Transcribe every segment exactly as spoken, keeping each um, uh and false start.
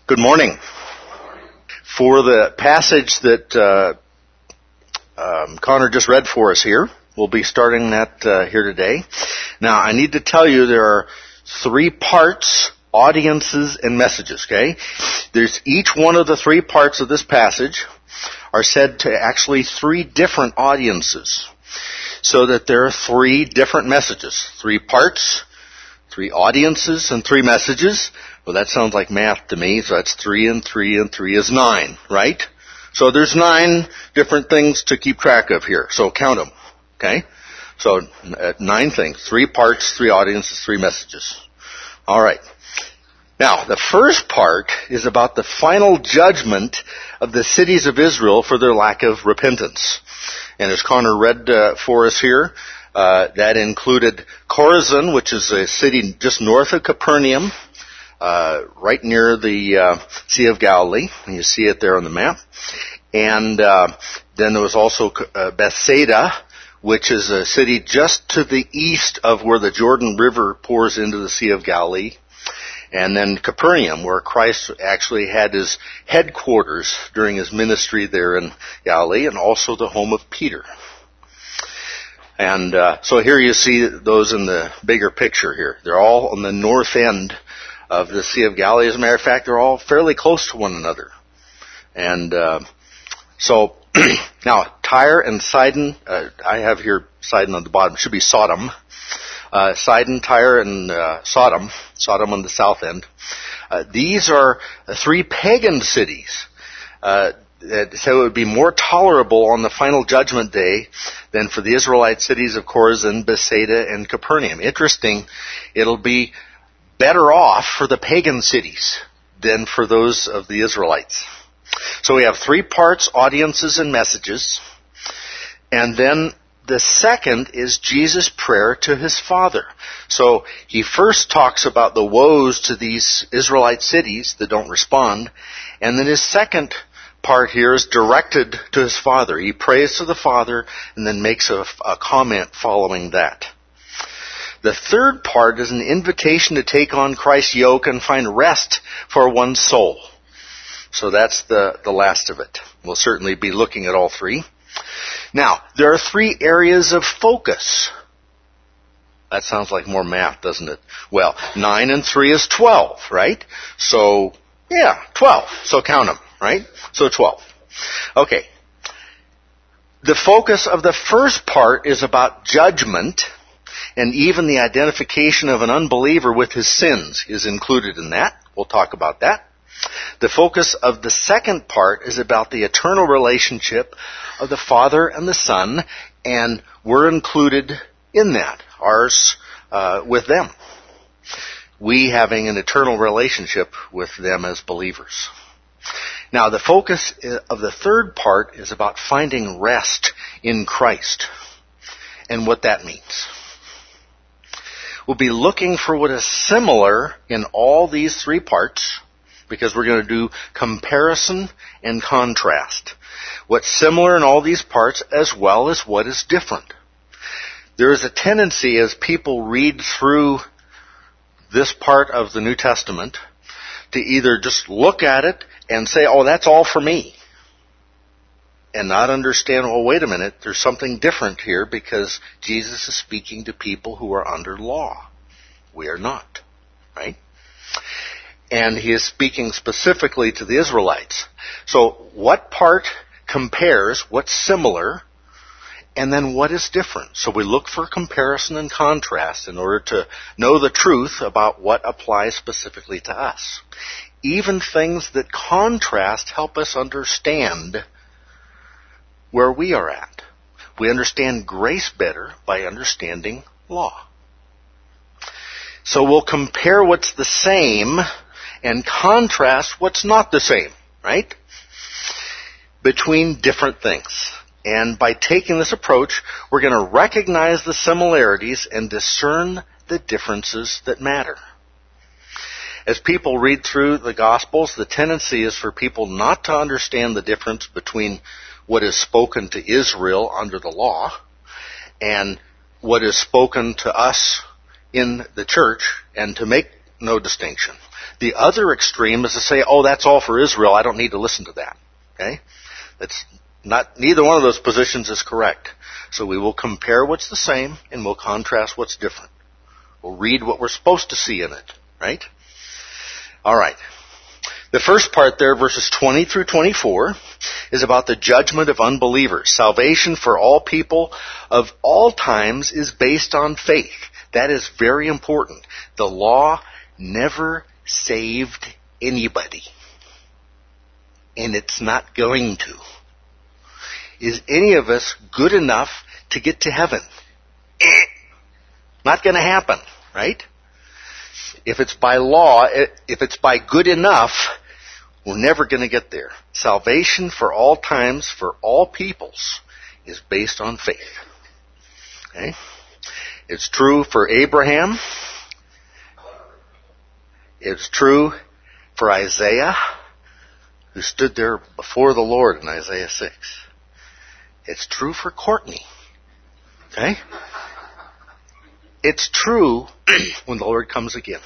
Good morning. For the passage that uh, um, Connor just read for us here, we'll be starting that uh, here today. Now, I need to tell you there are three parts, audiences, and messages, okay? There's each one of the three parts of this passage are said to actually three different audiences, so that there are three different messages. Three parts, three audiences, and three messages. Well, that sounds like math to me, so that's three and three and three is nine, right? So there's nine different things to keep track of here, so count them, okay? So uh, nine things, three parts, three audiences, three messages. All right. Now, the first part is about the final judgment of the cities of Israel for their lack of repentance. And as Connor read uh, for us here, uh, that included Chorazin, which is a city just north of Capernaum, Uh, right near the uh, Sea of Galilee, and you see it there on the map. And uh, then there was also uh, Bethsaida, which is a city just to the east of where the Jordan River pours into the Sea of Galilee. And then Capernaum, where Christ actually had his headquarters during his ministry there in Galilee, and also the home of Peter. And uh, so here you see those in the bigger picture here. They're all on the north end of the Sea of Galilee. As a matter of fact, they're all fairly close to one another. And uh, so, now, Tyre and Sidon, uh, I have here Sidon on the bottom, should be Sodom. Uh, Sidon, Tyre, and uh, Sodom, Sodom on the south end. Uh, these are three pagan cities uh, that so it would be more tolerable on the final judgment day than for the Israelite cities of Chorazin, Bethsaida, and Capernaum. Interesting, it'll be better off for the pagan cities than for those of the Israelites. So we have three parts, audiences and messages. And then the second is Jesus' prayer to his Father. So he first talks about the woes to these Israelite cities that don't respond. And then his second part here is directed to his Father. He prays to the Father and then makes a, a comment following that. The third part is an invitation to take on Christ's yoke and find rest for one's soul. So that's the, the last of it. We'll certainly be looking at all three. Now, there are three areas of focus. That sounds like more math, doesn't it? Well, nine and three is twelve, right? So, yeah, twelve. So count them, right? So twelve. Okay. The focus of the first part is about judgment. And even the identification of an unbeliever with his sins is included in that. We'll talk about that. The focus of the second part is about the eternal relationship of the Father and the Son, and we're included in that, ours uh, with them. We having an eternal relationship with them as believers. Now, the focus of the third part is about finding rest in Christ and what that means. We'll be looking for what is similar in all these three parts, because we're going to do comparison and contrast. What's similar in all these parts as well as what is different. There is a tendency as people read through this part of the New Testament to either just look at it and say, oh, that's all for me. And not understand, well, wait a minute, there's something different here because Jesus is speaking to people who are under law. We are not, right? And he is speaking specifically to the Israelites. So what part compares, what's similar, and then what is different? So we look for comparison and contrast in order to know the truth about what applies specifically to us. Even things that contrast help us understand where we are at. We understand grace better by understanding law. So we'll compare what's the same and contrast what's not the same, right? Between different things. And by taking this approach, we're going to recognize the similarities and discern the differences that matter. As people read through the Gospels, the tendency is for people not to understand the difference between what is spoken to Israel under the law and what is spoken to us in the church, and to make no distinction. The other extreme is to say, oh, that's all for Israel. I don't need to listen to that. Okay? That's not, neither one of those positions is correct. So we will compare what's the same and we'll contrast what's different. We'll read what we're supposed to see in it. Right? All right. The first part there, verses twenty through twenty-four, is about the judgment of unbelievers. Salvation for all people of all times is based on faith. That is very important. The law never saved anybody. And it's not going to. Is any of us good enough to get to heaven? Not going to happen, right? If it's by law, if it's by good enough, we're never going to get there. Salvation for all times, for all peoples, is based on faith. Okay? It's true for Abraham. It's true for Isaiah, who stood there before the Lord in Isaiah six. It's true for Courtney. Okay? It's true when the Lord comes again.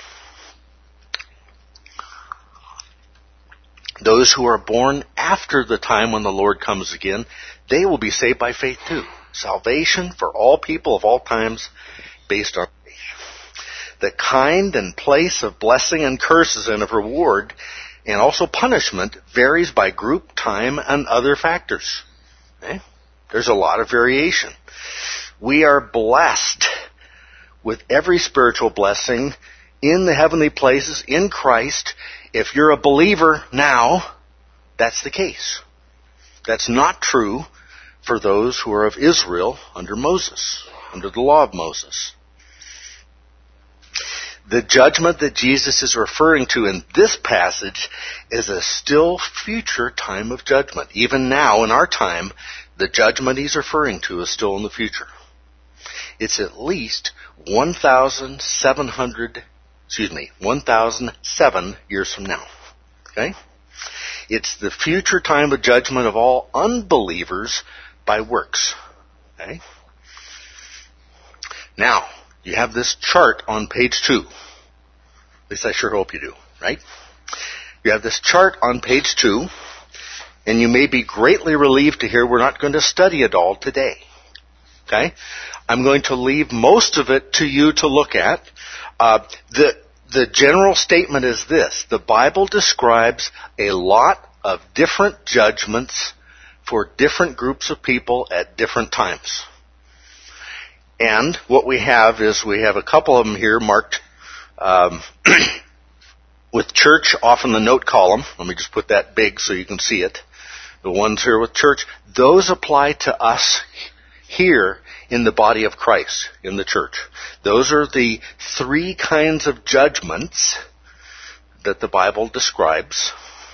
Those who are born after the time when the Lord comes again, they will be saved by faith too. Salvation for all people of all times based on faith. The kind and place of blessing and curses and of reward and also punishment varies by group, time, and other factors. Okay? There's a lot of variation. We are blessed with every spiritual blessing in the heavenly places in Christ. If you're a believer now, that's the case. That's not true for those who are of Israel under Moses, under the law of Moses. The judgment that Jesus is referring to in this passage is a still future time of judgment. Even now, in our time, the judgment he's referring to is still in the future. It's at least one thousand seven hundred, excuse me, one thousand seven years from now. Okay? It's the future time of judgment of all unbelievers by works. Okay? Now, you have this chart on page two. At least I sure hope you do, right? You have this chart on page two, and you may be greatly relieved to hear we're not going to study it all today. Okay? I'm going to leave most of it to you to look at. Uh, the, the general statement is this. The Bible describes a lot of different judgments for different groups of people at different times. And what we have is we have a couple of them here marked um, with church off in the note column. Let me just put that big so you can see it. The ones here with church, those apply to us here in the body of Christ, in the church. Those are the three kinds of judgments that the Bible describes.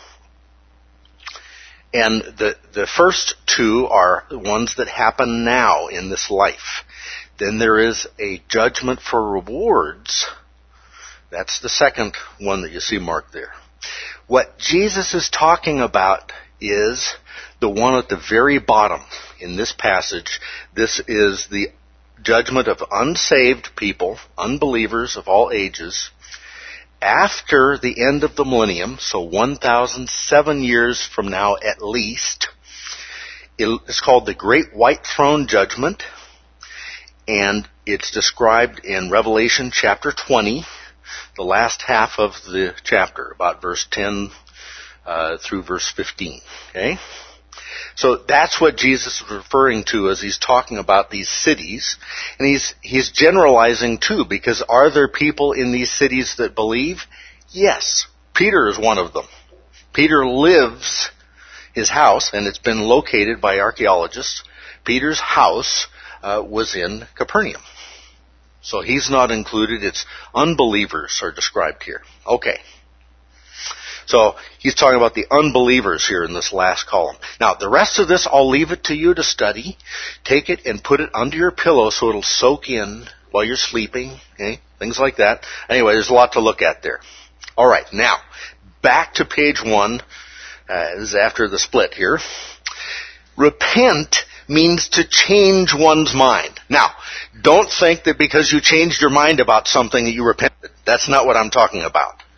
And the, the first two are the ones that happen now in this life. Then there is a judgment for rewards. That's the second one that you see marked there. What Jesus is talking about is the one at the very bottom in this passage. This is the judgment of unsaved people, unbelievers of all ages, after the end of the millennium, so one thousand seven years from now at least. It's called the Great White Throne Judgment, and it's described in Revelation chapter twenty, the last half of the chapter, about verse ten uh, through verse fifteen. Okay? So that's what Jesus is referring to as he's talking about these cities. And he's he's generalizing too, because are there people in these cities that believe? Yes. Peter is one of them. Peter lives, his house, and it's been located by archaeologists. Peter's house uh, was in Capernaum. So he's not included. It's unbelievers are described here. Okay. So he's talking about the unbelievers here in this last column. Now, the rest of this, I'll leave it to you to study. Take it and put it under your pillow so it'll soak in while you're sleeping. Okay? Things like that. Anyway, there's a lot to look at there. All right. Now, back to page one. Uh, this is after the split here. Repent means to change one's mind. Now, don't think that because you changed your mind about something that you repented. That's not what I'm talking about.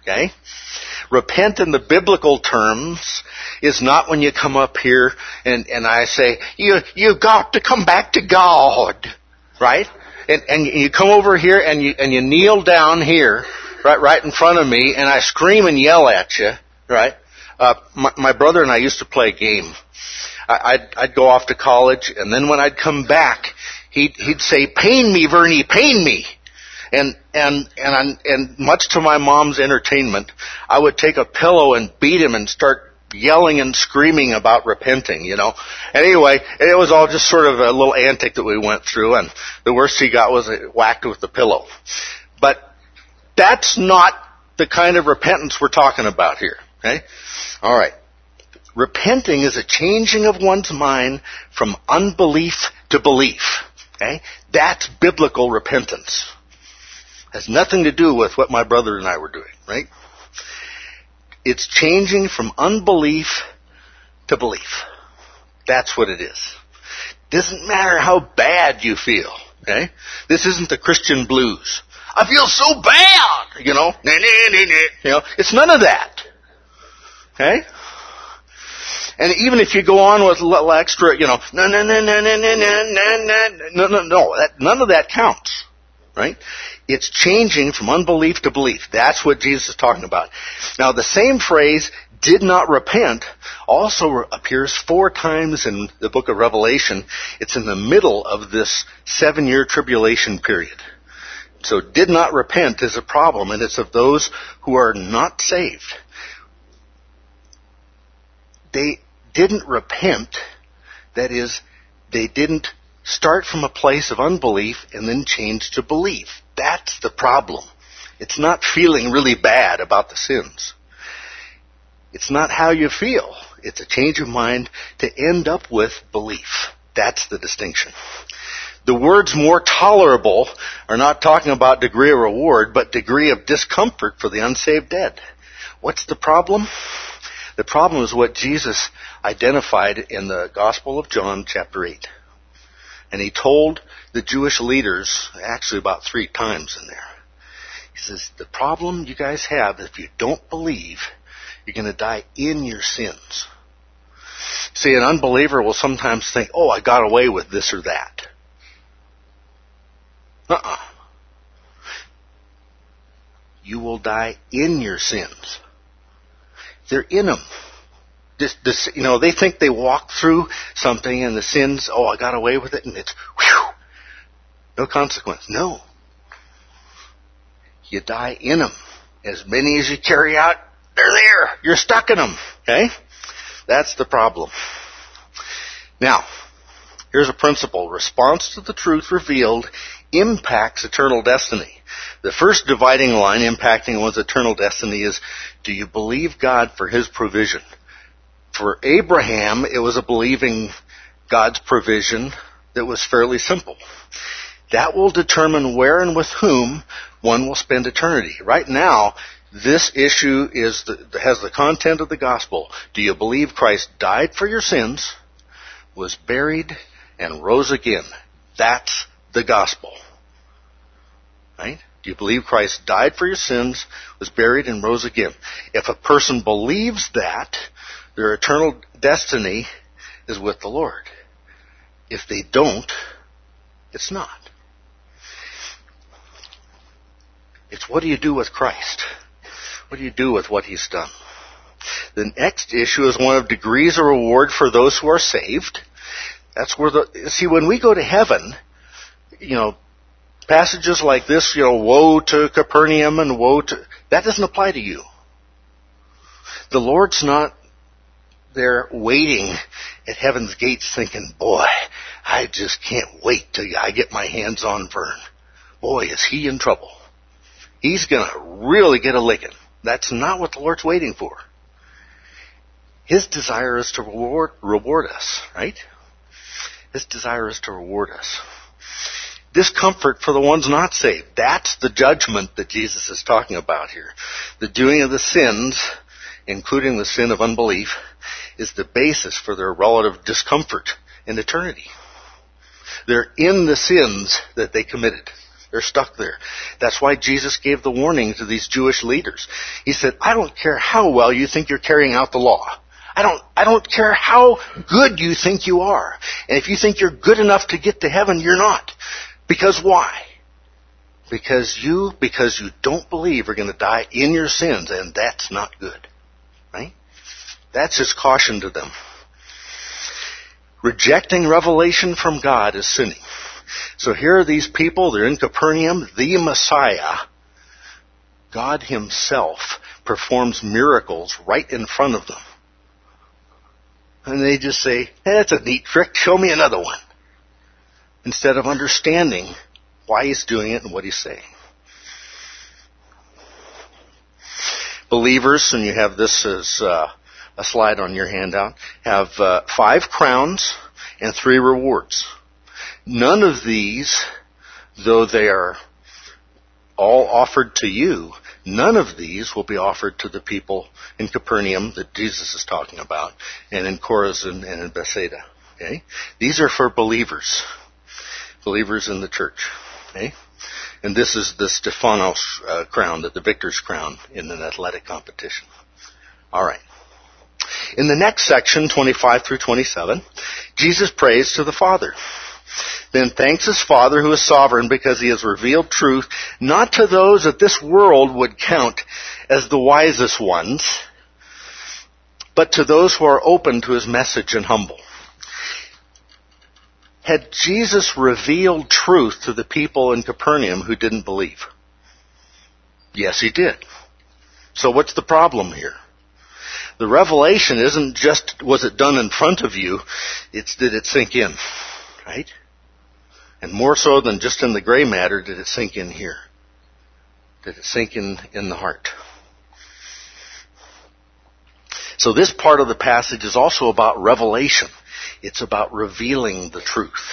Okay? Repent in the biblical terms is not when you come up here and, and I say, you, you got to come back to God. Right? And, and you come over here and you, and you kneel down here, right, right in front of me, and I scream and yell at you, right? Uh, my, my brother and I used to play a game. I, I'd, I'd go off to college, and then when I'd come back, he'd, he'd say, pain me, Vernie, pain me. And, and, and, I, and much to my mom's entertainment, I would take a pillow and beat him and start yelling and screaming about repenting, you know. Anyway, it was all just sort of a little antic that we went through, and the worst he got was whacked with the pillow. But that's not the kind of repentance we're talking about here, okay? All right. Repenting is a changing of one's mind from unbelief to belief, okay? That's biblical repentance. Has nothing to do with what my brother and I were doing, right? It's changing from unbelief to belief. That's what it is. Doesn't matter how bad you feel, okay? This isn't the Christian blues. I feel so bad, you know. You know, it's none of that, okay? And even if you go on with a little extra, you know, no, no, no, no, no, no, no, no, no, no, no, that, none of that counts, right? It's changing from unbelief to belief. That's what Jesus is talking about. Now, the same phrase, did not repent, also appears four times in the book of Revelation. It's in the middle of this seven-year tribulation period. So, did not repent is a problem, and it's of those who are not saved. They didn't repent, that is, they didn't start from a place of unbelief and then change to belief. That's the problem. It's not feeling really bad about the sins. It's not how you feel. It's a change of mind to end up with belief. That's the distinction. The words more tolerable are not talking about degree of reward, but degree of discomfort for the unsaved dead. What's the problem? The problem is what Jesus identified in the Gospel of John, chapter eight. And he told the Jewish leaders, actually about three times in there, he says, the problem you guys have, if you don't believe, you're going to die in your sins. See, an unbeliever will sometimes think, oh, I got away with this or that. Uh-uh. You will die in your sins. They're in them. This, this, you know, they think they walk through something and the sins, oh, I got away with it, and it's, whew, no consequence. No. You die in them. As many as you carry out, they're there. You're stuck in them. Okay? That's the problem. Now, here's a principle. Response to the truth revealed impacts eternal destiny. The first dividing line impacting one's eternal destiny is, do you believe God for His provision? For Abraham, it was a believing God's provision that was fairly simple. That will determine where and with whom one will spend eternity. Right now, this issue is the, has the content of the gospel. Do you believe Christ died for your sins, was buried, and rose again? That's the gospel. Right? Do you believe Christ died for your sins, was buried, and rose again? If a person believes that, their eternal destiny is with the Lord. If they don't, it's not. It's what do you do with Christ? What do you do with what He's done? The next issue is one of degrees of reward for those who are saved. That's where the, see, when we go to heaven, you know, passages like this, you know, woe to Capernaum and woe to, that doesn't apply to you. The Lord's not there waiting at heaven's gates thinking, boy, I just can't wait till I get my hands on Vern. Boy, is he in trouble. He's going to really get a licking. That's not what the Lord's waiting for. His desire is to reward, reward us, right? His desire is to reward us. Discomfort for the ones not saved. That's the judgment that Jesus is talking about here. The doing of the sins, including the sin of unbelief, is the basis for their relative discomfort in eternity. They're in the sins that they committed. They're stuck there. That's why Jesus gave the warning to these Jewish leaders. He said, I don't care how well you think you're carrying out the law. I don't, I don't care how good you think you are. And if you think you're good enough to get to heaven, you're not. Because why? Because you, because you don't believe, are going to die in your sins, and that's not good. Right? That's his caution to them. Rejecting revelation from God is sinning. So here are these people, they're in Capernaum, the Messiah. God himself performs miracles right in front of them. And they just say, hey, that's a neat trick, show me another one. Instead of understanding why he's doing it and what he's saying. Believers, and you have this as uh, a slide on your handout, have uh, five crowns and three rewards. None of these, though they are all offered to you, none of these will be offered to the people in Capernaum that Jesus is talking about, and in Chorazin and in Bethsaida. Okay? These are for believers. Believers in the church. Okay? And this is the Stephanos uh, crown, the, the victor's crown in an athletic competition. Alright. In the next section, twenty-five through twenty-seven, Jesus prays to the Father. Then thanks his Father who is sovereign because he has revealed truth not to those that this world would count as the wisest ones, but to those who are open to his message and humble. Had Jesus revealed truth to the people in Capernaum who didn't believe? Yes, he did. So what's the problem here? The revelation isn't just, was it done in front of you, it's did it sink in, right? And more so than just in the gray matter, did it sink in here? Did it sink in in the heart? So this part of the passage is also about revelation. It's about revealing the truth.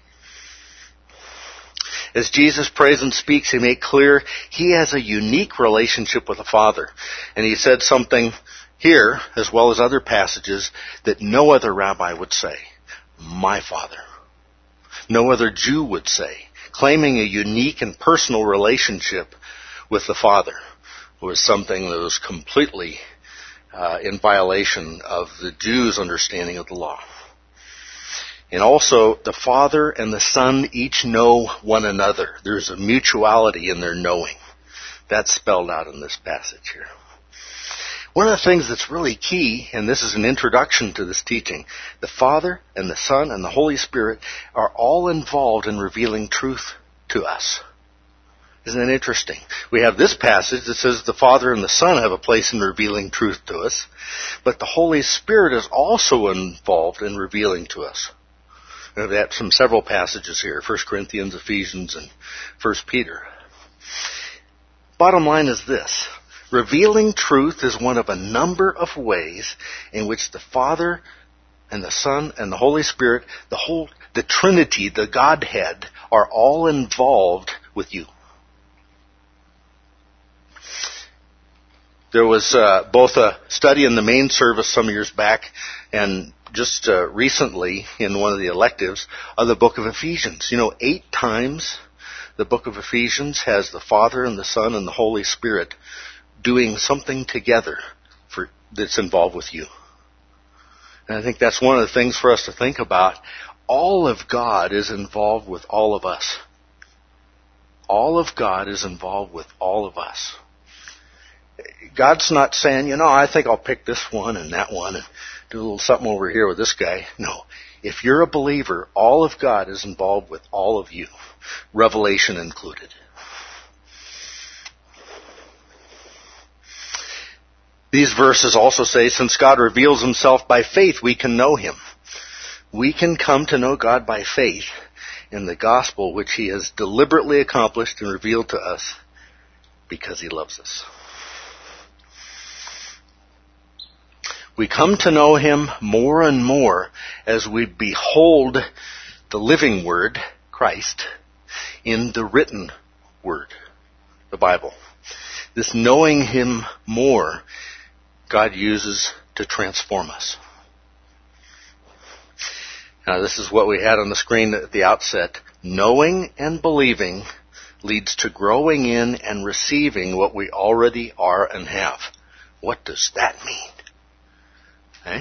As Jesus prays and speaks, he made clear he has a unique relationship with the Father. And he said something here, as well as other passages, that no other rabbi would say. My Father. No other Jew would say. Claiming a unique and personal relationship with the Father was something that was completely uh, in violation of the Jews' understanding of the law. And also, the Father and the Son each know one another. There's a mutuality in their knowing. That's spelled out in this passage here. One of the things that's really key, and this is an introduction to this teaching, the Father and the Son and the Holy Spirit are all involved in revealing truth to us. Isn't that interesting? We have this passage that says the Father and the Son have a place in revealing truth to us, but the Holy Spirit is also involved in revealing to us. We have that from several passages here, First Corinthians, Ephesians, and First Peter. Bottom line is this. Revealing truth is one of a number of ways in which the Father and the Son and the Holy Spirit, the whole, the Trinity, the Godhead, are all involved with you. There was uh, both a study in the main service some years back and just uh, recently in one of the electives of the book of Ephesians. You know, eight times the book of Ephesians has the Father and the Son and the Holy Spirit doing something together for that's involved with you. And I think that's one of the things for us to think about. All of God is involved with all of us. All of God is involved with all of us. God's not saying, you know, I think I'll pick this one and that one and do a little something over here with this guy. No. If you're a believer, all of God is involved with all of you, revelation included. These verses also say, since God reveals himself by faith, we can know him. We can come to know God by faith in the gospel which he has deliberately accomplished and revealed to us because he loves us. We come to know him more and more as we behold the living word, Christ, in the written word, the Bible. This knowing him more, God uses to transform us. Now, this is what we had on the screen at the outset. Knowing and believing leads to growing in and receiving what we already are and have. What does that mean? Eh?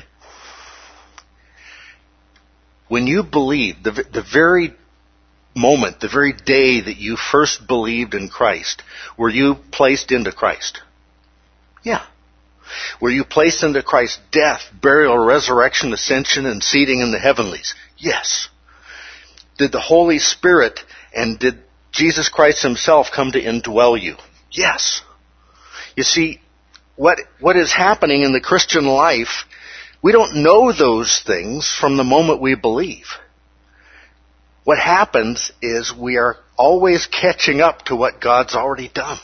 When you believe, the, the very moment, the very day that you first believed in Christ, were you placed into Christ? Yeah. Were you placed into Christ's death, burial, resurrection, ascension, and seating in the heavenlies? Yes. Did the Holy Spirit and did Jesus Christ himself come to indwell you? Yes. You see, what what is happening in the Christian life, we don't know those things from the moment we believe. What happens is we are always catching up to what God's already done.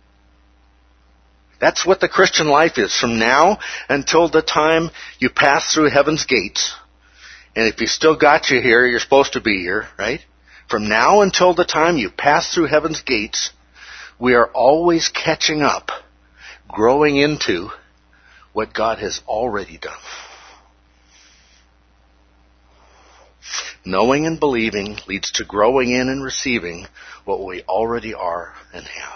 That's what the Christian life is, from now until the time you pass through heaven's gates. And if he still got you here, you're supposed to be here, right? From now until the time you pass through heaven's gates, we are always catching up, growing into what God has already done. Knowing and believing leads to growing in and receiving what we already are and have.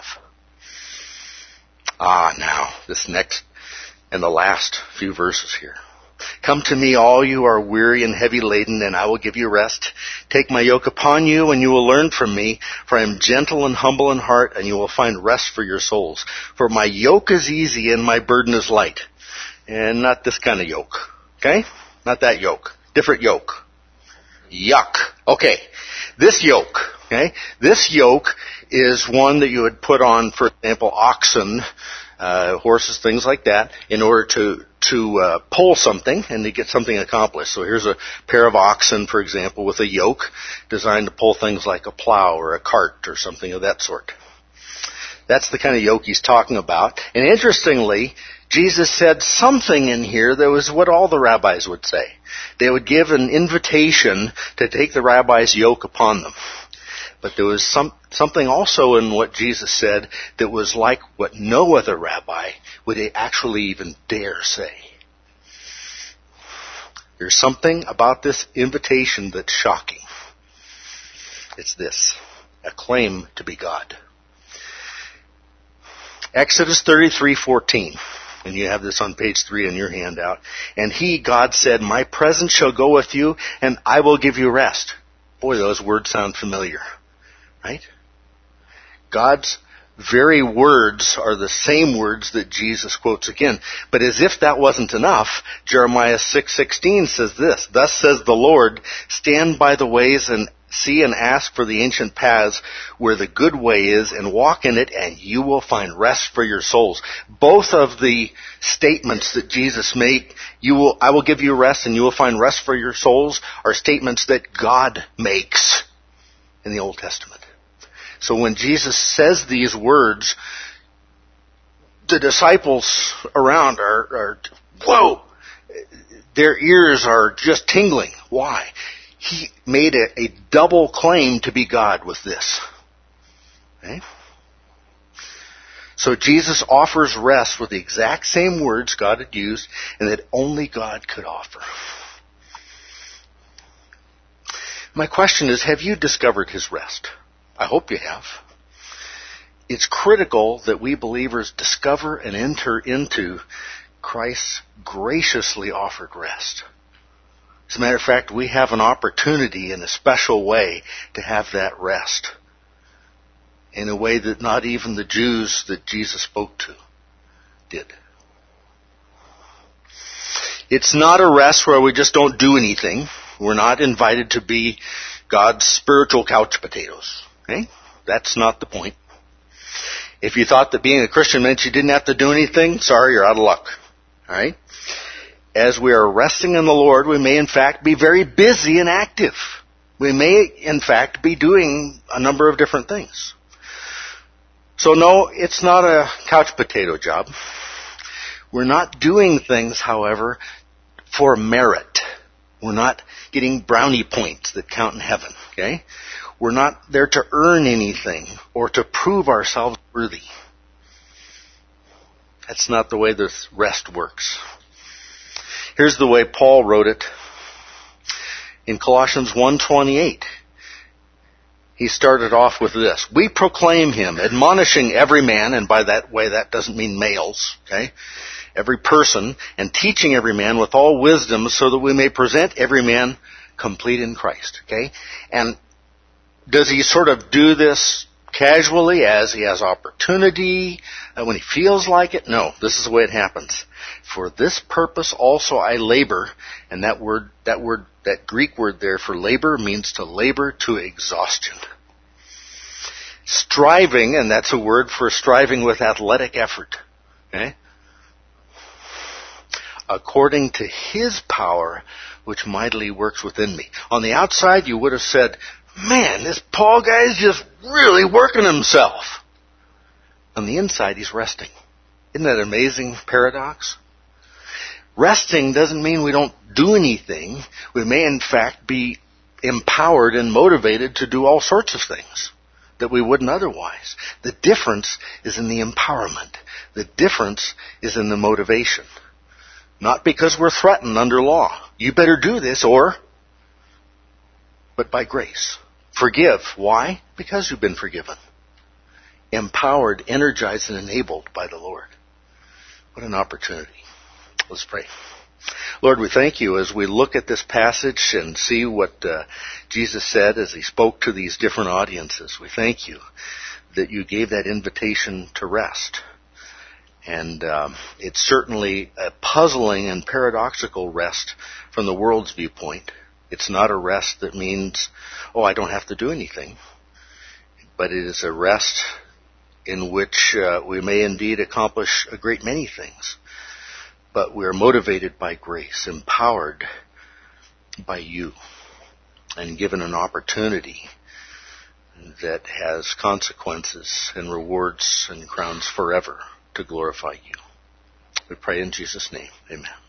Ah, now, this next and the last few verses here. Come to me, all you are weary and heavy laden, and I will give you rest. Take my yoke upon you, and you will learn from me, for I am gentle and humble in heart, and you will find rest for your souls. For my yoke is easy and my burden is light. And not this kind of yoke, okay? Not that yoke. Different yoke. Yuck. Okay. This yoke, okay? This yoke is one that you would put on, for example, oxen, uh, horses, things like that, in order to to uh, pull something and to get something accomplished. So here's a pair of oxen, for example, with a yoke designed to pull things like a plow or a cart or something of that sort. That's the kind of yoke he's talking about. And interestingly, Jesus said something in here that was what all the rabbis would say. They would give an invitation to take the rabbi's yoke upon them. But there was some, something also in what Jesus said that was like what no other rabbi would actually even dare say. There's something about this invitation that's shocking. It's this: a claim to be God. Exodus thirty-three fourteen. And you have this on page three in your handout. And he, God, said, my presence shall go with you, and I will give you rest. Boy, those words sound familiar. Right? God's very words are the same words that Jesus quotes again. But as if that wasn't enough, Jeremiah six sixteen says this: thus says the Lord, stand by the ways and see and ask for the ancient paths where the good way is, and walk in it, and you will find rest for your souls. Both of the statements that Jesus made, you will, I will give you rest and you will find rest for your souls, are statements that God makes in the Old Testament. So when Jesus says these words, the disciples around are, are whoa, their ears are just tingling. Why? He made a, a double claim to be God with this. Okay? So Jesus offers rest with the exact same words God had used and that only God could offer. My question is, have you discovered his rest? I hope you have. It's critical that we believers discover and enter into Christ's graciously offered rest. As a matter of fact, we have an opportunity in a special way to have that rest in a way that not even the Jews that Jesus spoke to did. It's not a rest where we just don't do anything. We're not invited to be God's spiritual couch potatoes. Okay? That's not the point. If you thought that being a Christian meant you didn't have to do anything, sorry, you're out of luck. Alright? As we are resting in the Lord, we may in fact be very busy and active. We may in fact be doing a number of different things. So no, it's not a couch potato job. We're not doing things, however, for merit. We're not getting brownie points that count in heaven. Okay? We're not there to earn anything or to prove ourselves worthy. That's not the way this rest works. Here's the way Paul wrote it in Colossians one twenty-eight. he started off with this. We proclaim him, admonishing every man, and by that way that doesn't mean males, okay? Every person, and teaching every man with all wisdom so that we may present every man complete in Christ, okay? And does he sort of do this casually as he has opportunity, uh, when he feels like it? No, this is the way it happens. For this purpose also I labor, and that word, that word, that Greek word there for labor means to labor to exhaustion. Striving, and that's a word for striving with athletic effort, okay? According to his power, which mightily works within me. On the outside, you would have said, man, this Paul guy is just really working himself. On the inside, he's resting. Isn't that an amazing paradox? Resting doesn't mean we don't do anything. We may, in fact, be empowered and motivated to do all sorts of things that we wouldn't otherwise. The difference is in the empowerment. The difference is in the motivation. Not because we're threatened under law. You better do this or, but by grace. Forgive. Why? Because you've been forgiven. Empowered, energized, and enabled by the Lord. What an opportunity. Let's pray. Lord, we thank you as we look at this passage and see what uh, Jesus said as he spoke to these different audiences. We thank you that you gave that invitation to rest. And um, it's certainly a puzzling and paradoxical rest from the world's viewpoint. It's not a rest that means, oh, I don't have to do anything. But it is a rest in which uh, we may indeed accomplish a great many things. But we are motivated by grace, empowered by you, and given an opportunity that has consequences and rewards and crowns forever to glorify you. We pray in Jesus' name. Amen.